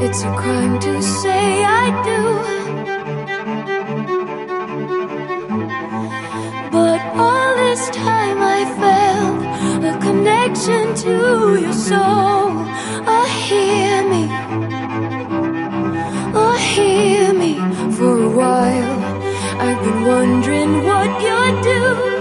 It's a crime to say I do, but all this time I felt a connection to your soul. Oh, hear me, oh, hear me. For a while I've been wondering what you're doing.